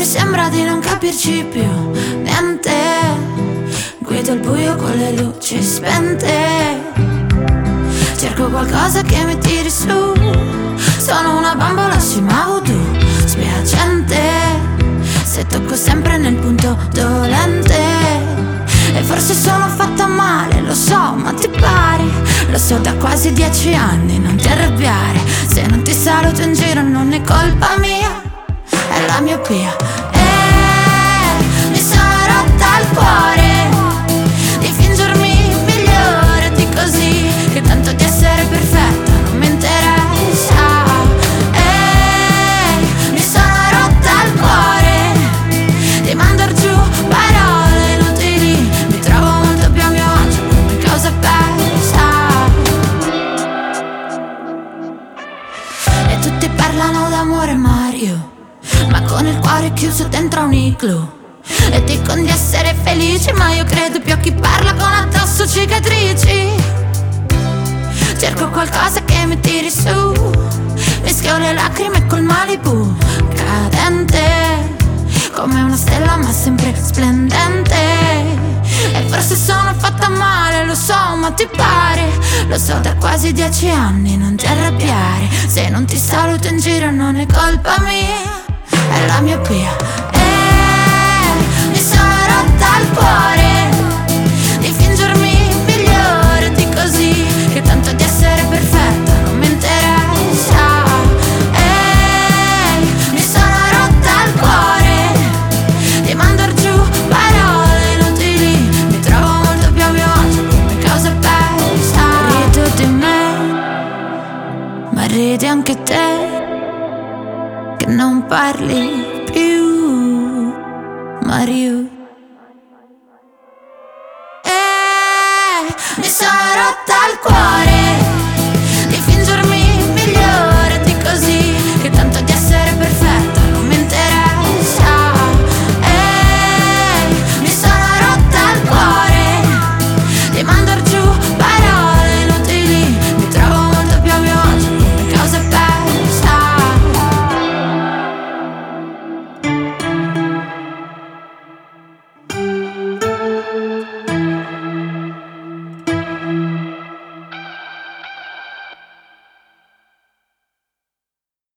sembra di non capirci più niente. Guido il buio con le luci spente. Cerco qualcosa che mi tiri su. Sono una bambola sui voodoo, spiacente. Se tocco sempre nel punto dolente. E forse sono fatta male, lo so, ma ti pare? Lo so da quasi 10 anni, non ti arrabbiare. Se non ti saluto in giro non è colpa mia, è la miopia. Mi sono rotta il cuore di fingermi migliore di così, che tanto di essere perfetta non mi interessa. Mi sono rotta il cuore di mandar giù parole inutili. Mi trovo molto più a mio agio come cosa persa. E tutti parlano d'amore, Mario, ma con il cuore chiuso dentro un igloo. E dicono di essere felici, ma io credo più a chi parla con addosso cicatrici. Cerco qualcosa che mi tiri su. Mischio le lacrime col Malibu, cadente come una stella ma sempre splendente. E forse sono fatta male, lo so, ma ti pare? Lo so da quasi 10 anni, non ti arrabbiare. Se non ti saluto in giro non è colpa mia, è la miopia. Mi sono rotta il cuore di fingermi migliore di così, che tanto di essere perfetta non mi interessa. Mi sono rotta il cuore di mandar giù parole inutili. Mi trovo molto più a mio agio come cosa persa. Rido di me, ma ridi anche te, che non parli più, Mario. Mi sono rotta il cuore